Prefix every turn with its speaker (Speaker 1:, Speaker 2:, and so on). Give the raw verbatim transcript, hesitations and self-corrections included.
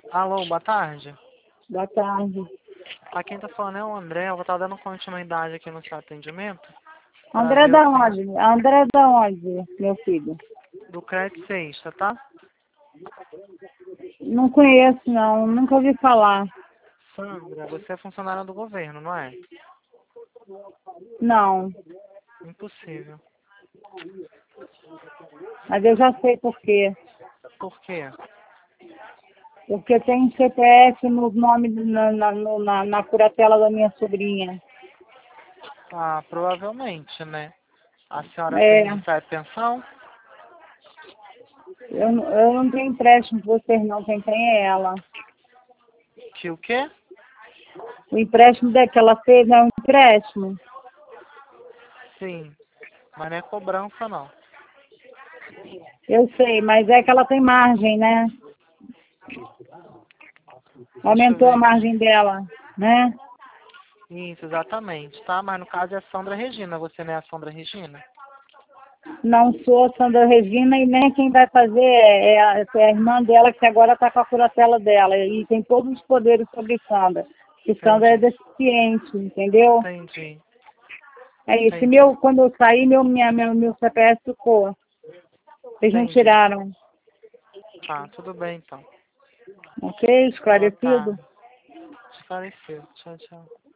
Speaker 1: Alô, boa tarde.
Speaker 2: Boa tarde.
Speaker 1: Aqui quem tá falando é o André. Eu vou estar dando continuidade aqui no seu atendimento. Pra
Speaker 2: André
Speaker 1: ver o
Speaker 2: da
Speaker 1: que
Speaker 2: onde? André da onde, meu filho?
Speaker 1: do crédito sexta, tá?
Speaker 2: Não conheço, não. Nunca ouvi falar.
Speaker 1: Sandra, você é funcionária do governo, não é?
Speaker 2: Não.
Speaker 1: Impossível.
Speaker 2: Mas eu já sei por quê.
Speaker 1: Por quê?
Speaker 2: Porque tem C P F no nome, na, na, no- na, na curatela da minha sobrinha.
Speaker 1: Ah, provavelmente, né? A senhora
Speaker 2: É.
Speaker 1: tem recebe pensão?
Speaker 2: Eu, não- eu não tenho empréstimo com vocês, não. Quem tem é ela.
Speaker 1: Que o quê?
Speaker 2: O empréstimo dela que ela fez é um empréstimo.
Speaker 1: Sim. Mas não é cobrança, não.
Speaker 2: Eu sei, mas é que ela tem margem, né?
Speaker 1: Deixa eu
Speaker 2: Aumentou
Speaker 1: ver
Speaker 2: a
Speaker 1: aqui.
Speaker 2: margem dela, né?
Speaker 1: Isso, exatamente, tá? Mas no caso é a Sandra Regina. Você não é a Sandra Regina?
Speaker 2: Não sou Sandra Regina e nem quem vai fazer é é a, é a irmã dela, que agora está com a curatela dela. E tem todos os poderes sobre Sandra. Que Sandra é
Speaker 1: Entendi.
Speaker 2: deficiente, entendeu?
Speaker 1: Entendi.
Speaker 2: É isso. E
Speaker 1: Entendi.
Speaker 2: meu, quando eu saí, meu, minha, meu, meu C P F ficou. Eles não
Speaker 1: Entendi.
Speaker 2: tiraram.
Speaker 1: Tá, tudo bem então.
Speaker 2: Ok?
Speaker 1: Boa
Speaker 2: Esclarecido?
Speaker 1: tarde. Esclarecido. Tchau, tchau.